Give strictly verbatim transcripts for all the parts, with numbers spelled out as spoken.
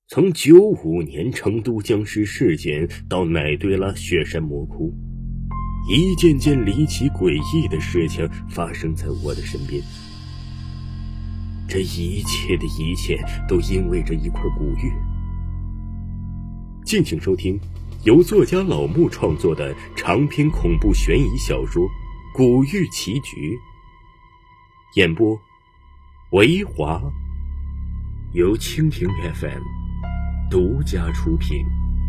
从九五年成都僵尸事件到奶堆拉雪山魔窟，一件件离奇诡异的事情发生在我的身边。这一切的一切都因为这一块古玉。敬请收听由作家老木创作的长篇恐怖悬疑小说《古玉奇局》，演播维华，由蜻蜓 F M 独家出品。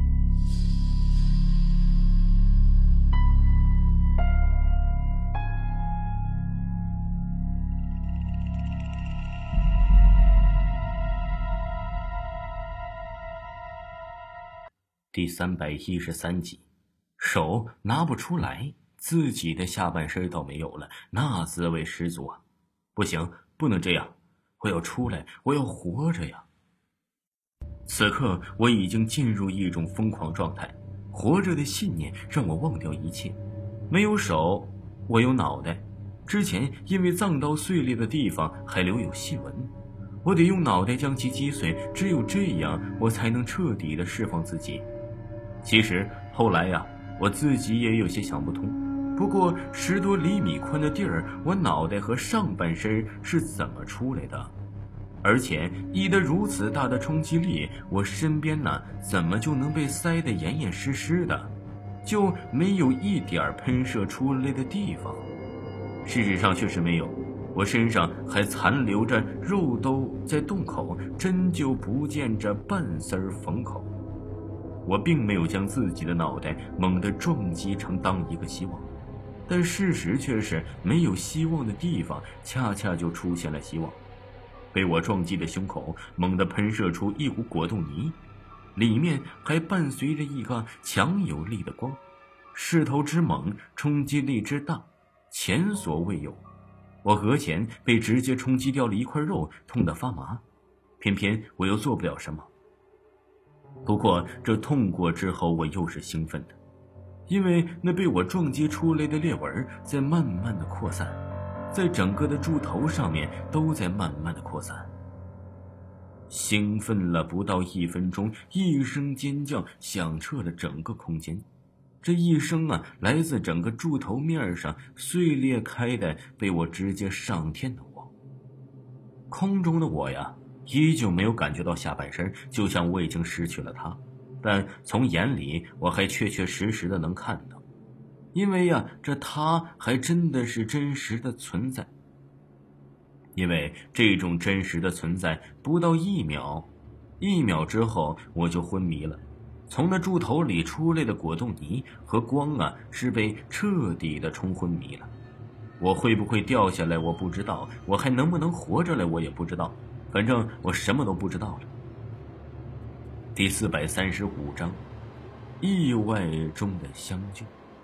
第三百一十三集，手拿不出来，自己的下半身倒没有了，那滋味十足啊！不行，不能这样，我要出来，我要活着呀！此刻我已经进入一种疯狂状态，活着的信念让我忘掉一切。没有手，我有脑袋，之前因为藏刀碎裂的地方还留有细纹，我得用脑袋将其击碎，只有这样我才能彻底的释放自己。其实后来呀，我自己也有些想不通，不过十多厘米宽的地儿，我脑袋和上半身是怎么出来的？而且以得如此大的冲击力，我身边呢怎么就能被塞得严严实实的，就没有一点喷射出来的地方？事实上确实没有，我身上还残留着肉都在洞口，针就不见这半丝缝口。我并没有将自己的脑袋猛地撞击成当一个希望，但事实却是没有希望的地方恰恰就出现了希望。被我撞击的胸口猛地喷射出一股果冻泥，里面还伴随着一个强有力的光，势头之猛，冲击力之大，前所未有。我额前被直接冲击掉了一块肉，痛得发麻，偏偏我又做不了什么。不过这痛过之后，我又是兴奋的，因为那被我撞击出来的裂纹在慢慢的扩散，在整个的柱头上面都在慢慢的扩散。兴奋了不到一分钟，一声尖叫响彻了整个空间。这一声啊，来自整个柱头面上碎裂开的，被我直接上天的我。空中的我呀，依旧没有感觉到下半身，就像我已经失去了它，但从眼里我还确确实实的能看到，因为呀，这它还真的是真实的存在。因为这种真实的存在不到一秒，一秒之后我就昏迷了。从那柱头里出来的果冻泥和光啊，是被彻底的冲昏迷了。我会不会掉下来我不知道，我还能不能活着来我也不知道，反正我什么都不知道了。第四百三十五章，意外中的相救。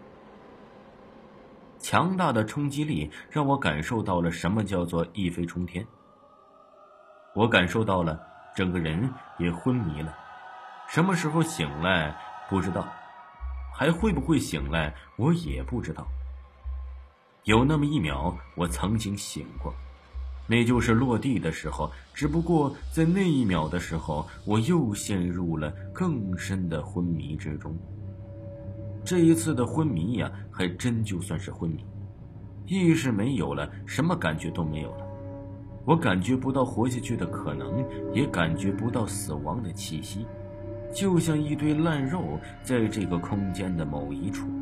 强大的冲击力让我感受到了什么叫做一飞冲天。我感受到了整个人也昏迷了，什么时候醒来不知道，还会不会醒来我也不知道。有那么一秒我曾经醒过，那就是落地的时候，只不过在那一秒的时候，我又陷入了更深的昏迷之中。这一次的昏迷呀，还真就算是昏迷，意识没有了，什么感觉都没有了。我感觉不到活下去的可能，也感觉不到死亡的气息，就像一堆烂肉在这个空间的某一处。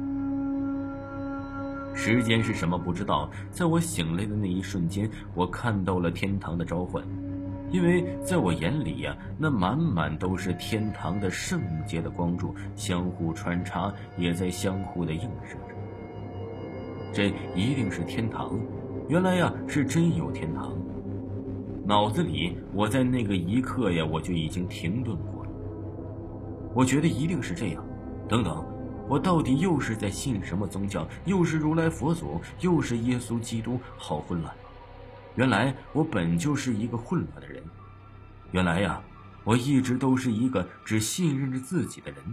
时间是什么不知道，在我醒来的那一瞬间，我看到了天堂的召唤，因为在我眼里呀、啊，那满满都是天堂的圣洁的光柱，相互穿插，也在相互的映射着。这一定是天堂，原来呀、啊、是真有天堂。脑子里我在那个一刻呀，我就已经停顿过了。我觉得一定是这样。等等，我到底又是在信什么宗教？又是如来佛祖，又是耶稣基督，好混乱。原来我本就是一个混乱的人。原来呀，我一直都是一个只信任着自己的人。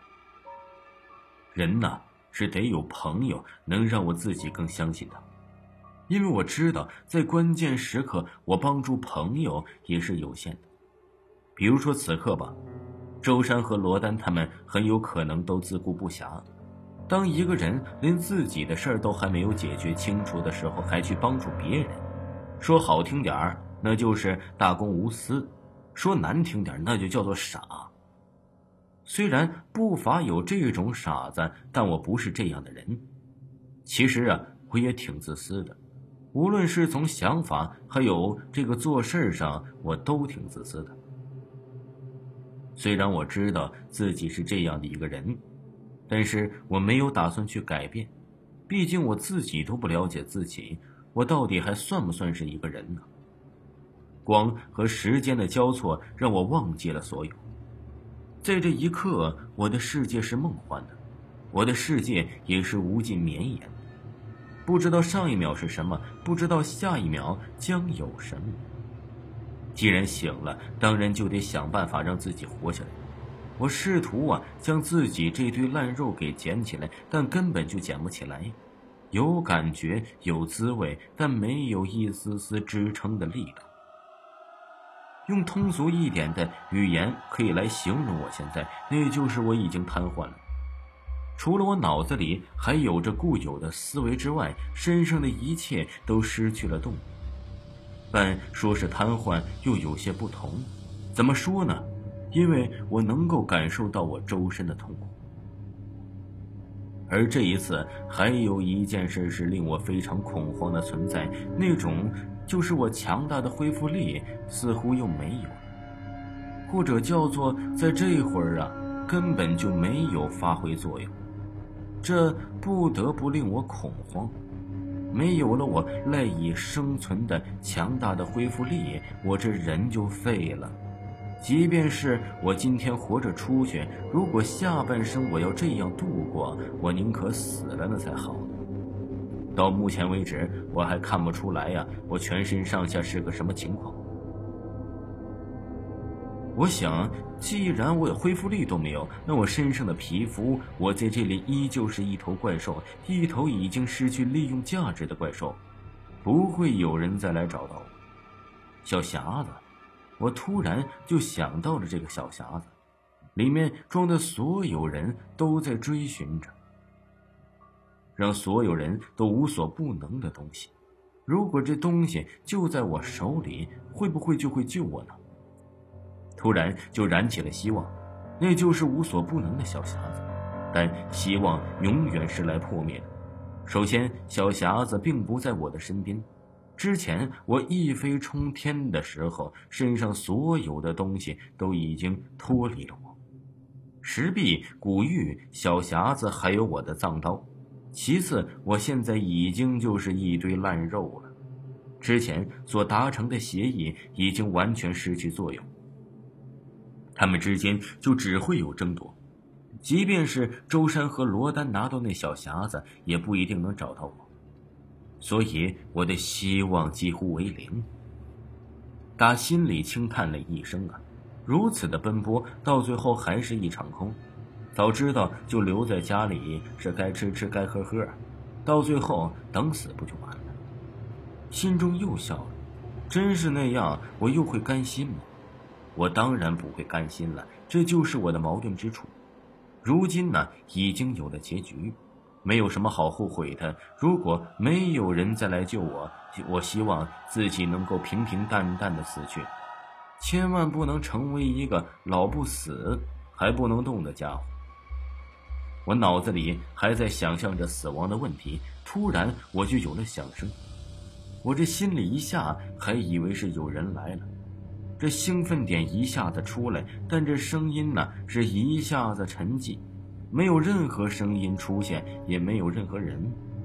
人呐，是得有朋友能让我自己更相信他。因为我知道在关键时刻我帮助朋友也是有限的。比如说此刻吧， 周山和罗丹他们很有可能都自顾不暇。当一个人连自己的事儿都还没有解决清楚的时候，还去帮助别人，说好听点儿，那就是大公无私；说难听点儿，那就叫做傻。虽然不乏有这种傻子，但我不是这样的人。其实啊，我也挺自私的，无论是从想法还有这个做事上，我都挺自私的。虽然我知道自己是这样的一个人，但是我没有打算去改变，毕竟我自己都不了解自己，我到底还算不算是一个人呢？光和时间的交错让我忘记了所有。在这一刻，我的世界是梦幻的，我的世界也是无尽绵延的。不知道上一秒是什么，不知道下一秒将有什么。既然醒了，当然就得想办法让自己活下来。我试图啊将自己这堆烂肉给捡起来，但根本就捡不起来。有感觉，有滋味，但没有一丝丝支撑的力量。用通俗一点的语言可以来形容我现在，那就是我已经瘫痪了。除了我脑子里还有着固有的思维之外，身上的一切都失去了动力。但说是瘫痪又有些不同，怎么说呢？因为我能够感受到我周身的痛苦。而这一次还有一件事是令我非常恐慌的存在，那种就是我强大的恢复力似乎又没有了，或者叫做在这会儿啊根本就没有发挥作用。这不得不令我恐慌。没有了我赖以生存的强大的恢复力，我这人就废了。即便是我今天活着出去，如果下半生我要这样度过，我宁可死了那才好。到目前为止，我还看不出来呀，我全身上下是个什么情况。我想，既然我恢复力都没有，那我身上的皮肤，我在这里依旧是一头怪兽，一头已经失去利用价值的怪兽，不会有人再来找到我。小匣子，我突然就想到了这个小匣子，里面装的所有人都在追寻着，让所有人都无所不能的东西。如果这东西就在我手里，会不会就会救我呢？突然就燃起了希望，那就是无所不能的小匣子。但希望永远是来破灭的。首先，小匣子并不在我的身边。之前我一飞冲天的时候，身上所有的东西都已经脱离了我。石壁、古玉、小匣子，还有我的藏刀。其次，我现在已经就是一堆烂肉了。之前所达成的协议已经完全失去作用。他们之间就只会有争夺，即便是周山和罗丹拿到那小匣子，也不一定能找到我，所以我的希望几乎为零。打心里轻叹了一声啊，如此的奔波，到最后还是一场空。早知道就留在家里，是该吃吃该喝喝，到最后等死不就完了？心中又笑了，真是那样，我又会甘心吗？我当然不会甘心了，这就是我的矛盾之处。如今呢，已经有了结局，没有什么好后悔的。如果没有人再来救我，我希望自己能够平平淡淡的死去，千万不能成为一个老不死还不能动的家伙。我脑子里还在想象着死亡的问题，突然我就有了响声。我这心里一下还以为是有人来了，这兴奋点一下子出来，但这声音呢是一下子沉寂，没有任何声音出现，也没有任何人。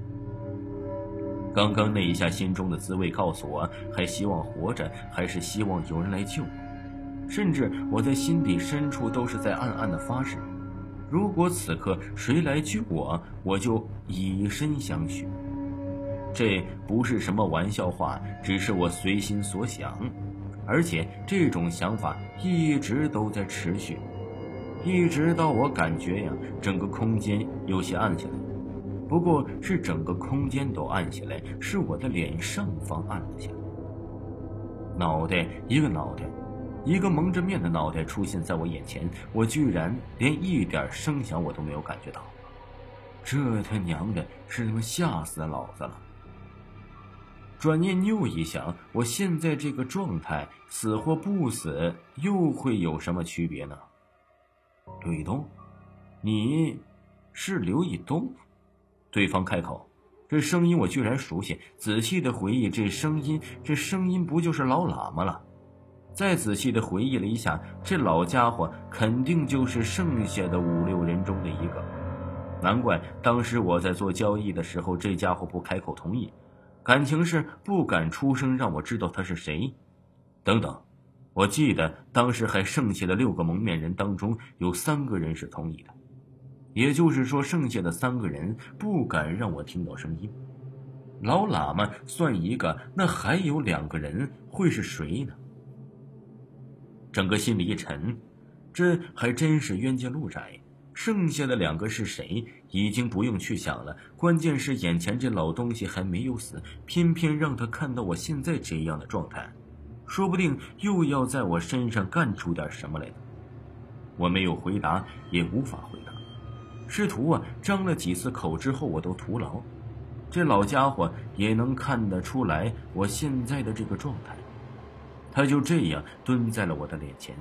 刚刚那一下心中的滋味告诉我，还希望活着，还是希望有人来救我。甚至我在心底深处都是在暗暗的发誓，如果此刻谁来救我，我就以身相许。这不是什么玩笑话，只是我随心所想，而且这种想法一直都在持续，一直到我感觉呀，整个空间有些暗下来。不过是整个空间都暗下来，是我的脸上方暗了下来。脑袋一个脑袋， 一个蒙着面的脑袋出现在我眼前，我居然连一点声响我都没有感觉到。这他娘的是他妈吓死老子了！转念又一想，我现在这个状态，死或不死，又会有什么区别呢？刘以东，你是刘以东？对方开口，这声音我居然熟悉。仔细的回忆，这声音，这声音不就是老喇嘛了？再仔细的回忆了一下，这老家伙肯定就是剩下的五六人中的一个。难怪当时我在做交易的时候，这家伙不开口同意，感情是不敢出声让我知道他是谁。等等，我记得当时还剩下的六个蒙面人当中，有三个人是同意的，也就是说剩下的三个人不敢让我听到声音。老喇嘛算一个，那还有两个人会是谁呢？整个心里一沉，这还真是冤家路窄。剩下的两个是谁已经不用去想了，关键是眼前这老东西还没有死，偏偏让他看到我现在这样的状态，说不定又要在我身上干出点什么来呢。我没有回答，也无法回答，师徒啊张了几次口之后我都徒劳。这老家伙也能看得出来我现在的这个状态，他就这样蹲在了我的脸前。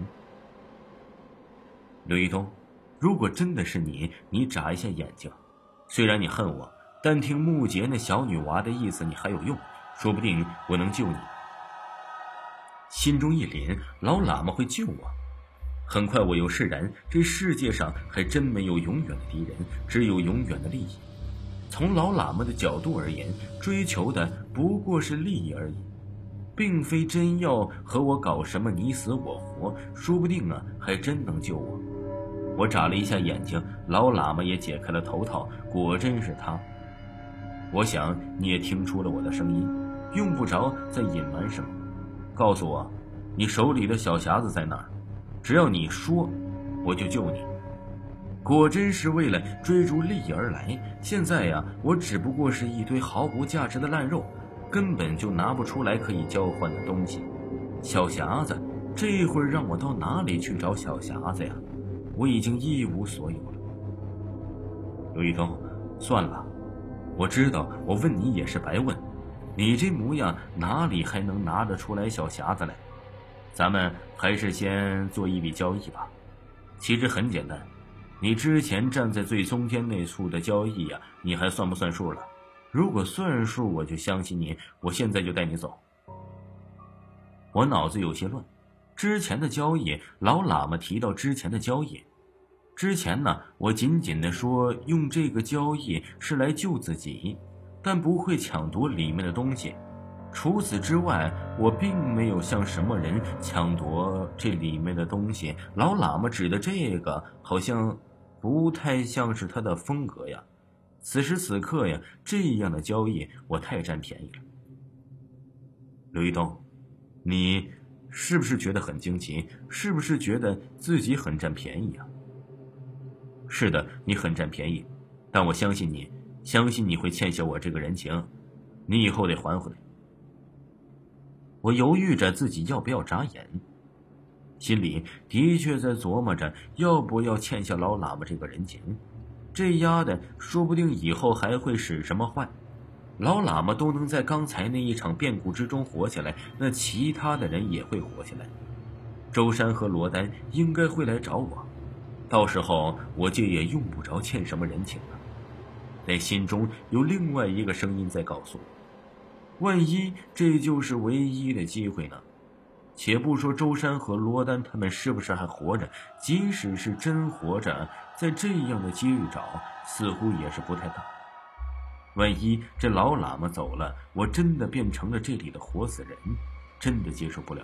刘一东，如果真的是你，你眨一下眼睛。虽然你恨我，但听木杰那小女娃的意思你还有用，说不定我能救你。心中一凛，老喇嘛会救我。很快我又释然，这世界上还真没有永远的敌人，只有永远的利益。从老喇嘛的角度而言，追求的不过是利益而已，并非真要和我搞什么你死我活，说不定啊还真能救我。我眨了一下眼睛，老喇嘛也解开了头套，果真是他。我想你也听出了我的声音，用不着再隐瞒什么，告诉我你手里的小匣子在哪儿，只要你说我就救你。果真是为了追逐利益而来，现在呀，我只不过是一堆毫无价值的烂肉，根本就拿不出来可以交换的东西。小匣子，这会儿让我到哪里去找小匣子呀？我已经一无所有了。刘一东，算了，我知道我问你也是白问，你这模样哪里还能拿得出来小匣子来？咱们还是先做一笔交易吧。其实很简单，你之前站在最中间那处的交易呀、啊，你还算不算数了？如果算数，我就相信你，我现在就带你走。我脑子有些乱，之前的交易，老喇嘛提到之前的交易，之前呢，我仅仅的说用这个交易是来救自己，但不会抢夺里面的东西。除此之外，我并没有向什么人抢夺这里面的东西。老喇嘛指的这个好像不太像是他的风格呀。此时此刻呀，这样的交易我太占便宜了。刘一东，你是不是觉得很惊奇？是不是觉得自己很占便宜啊？是的，你很占便宜，但我相信你，相信你会欠下我这个人情，你以后得还回来。我犹豫着自己要不要眨眼，心里的确在琢磨着要不要欠下老喇嘛这个人情。这丫的说不定以后还会使什么坏，老喇嘛都能在刚才那一场变故之中活下来，那其他的人也会活下来。周山和罗丹应该会来找我，到时候我就也用不着欠什么人情了。在心中有另外一个声音在告诉我，万一这就是唯一的机会呢？且不说周山和罗丹他们是不是还活着，即使是真活着，在这样的几率找似乎也是不太大。万一这老喇嘛走了，我真的变成了这里的活死人，真的接受不了。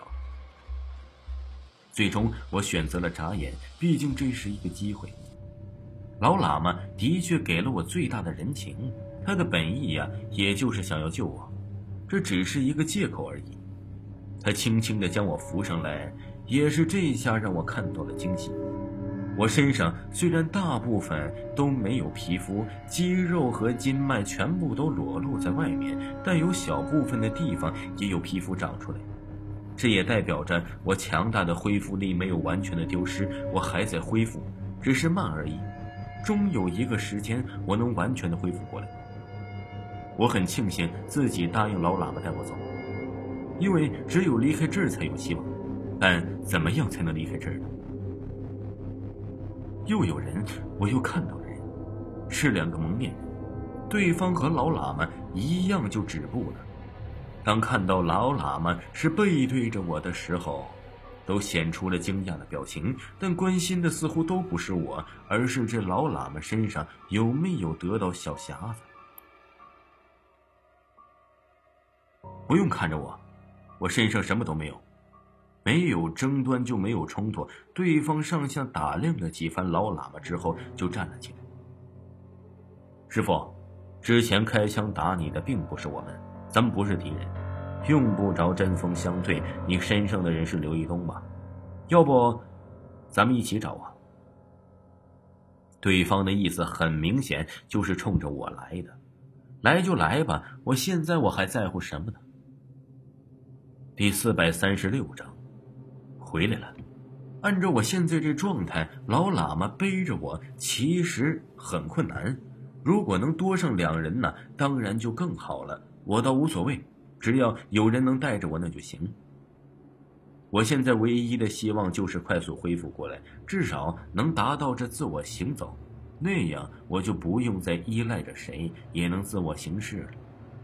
最终我选择了眨眼，毕竟这是一个机会。老喇嘛的确给了我最大的人情，他的本意呀、啊，也就是想要救我，这只是一个借口而已。他轻轻地将我扶上来，也是这下让我看到了惊喜。我身上虽然大部分都没有皮肤，肌肉和筋脉全部都裸露在外面，但有小部分的地方也有皮肤长出来。 这也代表着我强大的恢复力没有完全的丢失，我还在恢复，只是慢而已。终有一个时间，我能完全的恢复过来。我很庆幸自己答应老喇嘛带我走，因为只有离开这儿才有希望。但怎么样才能离开这儿呢？又有人，我又看到了人，是两个蒙面人，对方和老喇嘛一样就止步了。当看到老喇嘛是背对着我的时候，都显出了惊讶的表情，但关心的似乎都不是我，而是这老喇嘛身上有没有得到小匣子。不用看着我，我身上什么都没有。没有争端就没有冲突，对方上下打量了几番老喇嘛之后就站了起来。师父，之前开枪打你的并不是我们，咱们不是敌人，用不着针锋相对。你身上的人是刘一东吧？要不咱们一起找啊。对方的意思很明显，就是冲着我来的。来就来吧，我现在我还在乎什么呢？第四百三十六章回来了。按照我现在这状态，老喇嘛背着我其实很困难，如果能多上两人呢，当然就更好了。我倒无所谓，只要有人能带着我那就行。我现在唯一的希望就是快速恢复过来，至少能达到这自我行走，那样我就不用再依赖着谁，也能自我行事了。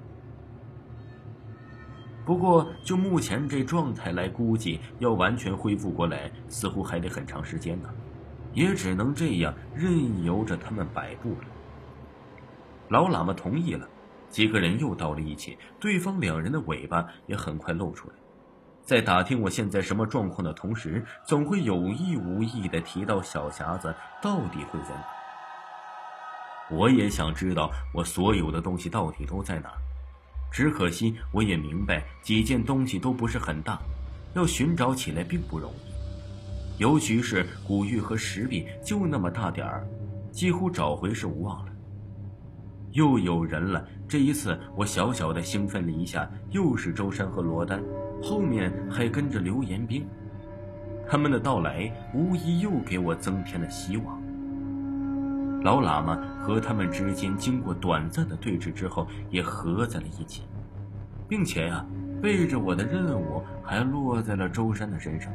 不过就目前这状态来估计，要完全恢复过来似乎还得很长时间呢，也只能这样任由着他们摆布了。老喇嘛同意了，几个人又到了一起，对方两人的尾巴也很快露出来。在打听我现在什么状况的同时，总会有意无意地提到小匣子到底会在哪。我也想知道我所有的东西到底都在哪，只可惜我也明白几件东西都不是很大，要寻找起来并不容易，尤其是古玉和石壁就那么大点儿，几乎找回是无望了。又有人了，这一次我小小的兴奋了一下，又是周山和罗丹，后面还跟着刘延兵，他们的到来无疑又给我增添了希望。老喇嘛和他们之间经过短暂的对峙之后也合在了一起，并且呀、啊，背着我的任务还落在了周山的身上。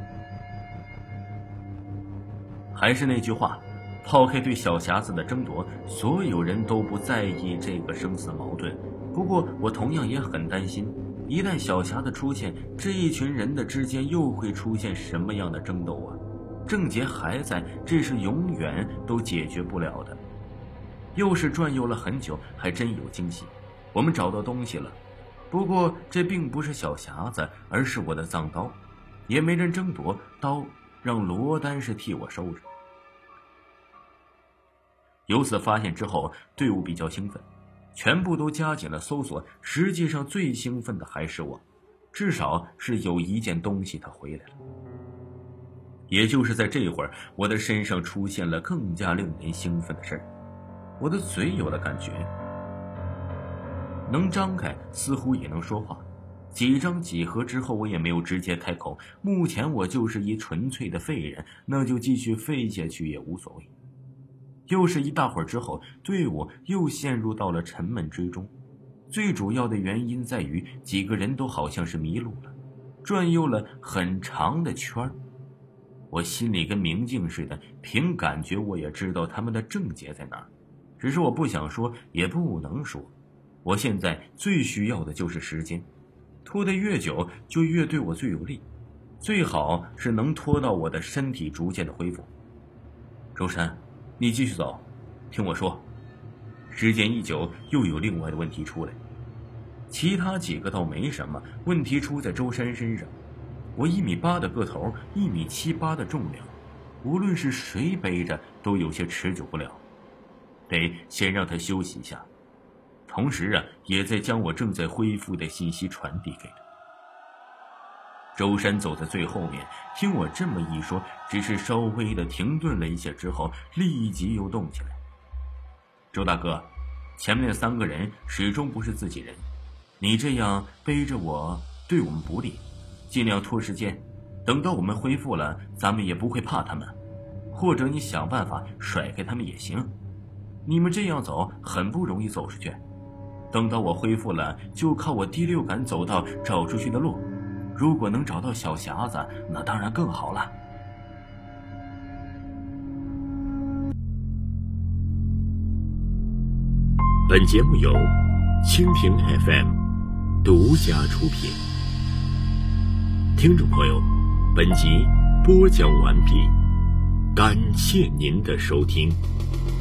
还是那句话，抛开对小匣子的争夺，所有人都不在意这个生死矛盾。不过我同样也很担心，一旦小匣子出现，这一群人的之间又会出现什么样的争斗啊？症结还在，这是永远都解决不了的。又是转悠了很久，还真有惊喜，我们找到东西了。不过这并不是小匣子，而是我的藏刀，也没人争夺，刀让罗丹是替我收着。由此发现之后，队伍比较兴奋，全部都加紧了搜索。实际上最兴奋的还是我，至少是有一件东西它回来了。也就是在这会儿，我的身上出现了更加令人兴奋的事儿，我的嘴有了感觉，能张开，似乎也能说话。几张几何之后，我也没有直接开口，目前我就是一纯粹的废人，那就继续废下去也无所谓。又是一大会儿之后，队伍又陷入到了沉闷之中。最主要的原因在于几个人都好像是迷路了，转悠了很长的圈儿。我心里跟明镜似的，凭感觉我也知道他们的症结在哪儿，只是我不想说，也不能说。我现在最需要的就是时间，拖得越久就越对我最有利，最好是能拖到我的身体逐渐的恢复。周山，你继续走，听我说。时间一久，又有另外的问题出来，其他几个倒没什么，问题出在周山身上。我一米八的个头，一米七八的重量，无论是谁背着都有些持久不了，得先让他休息一下。同时啊，也在将我正在恢复的信息传递给他。周山走在最后面，听我这么一说，只是稍微的停顿了一下之后，立即又动起来。周大哥，前面那三个人始终不是自己人，你这样背着我对我们不利， 尽量拖时间，等到我们恢复了，咱们也不会怕他们。或者你想办法甩开他们也行。你们这样走很不容易走出去，等到我恢复了，就靠我第六感走到找出去的路。如果能找到小匣子，那当然更好了。 本节目由蜻蜓 F M 独家出品。听众朋友，本集播讲完毕，感谢您的收听。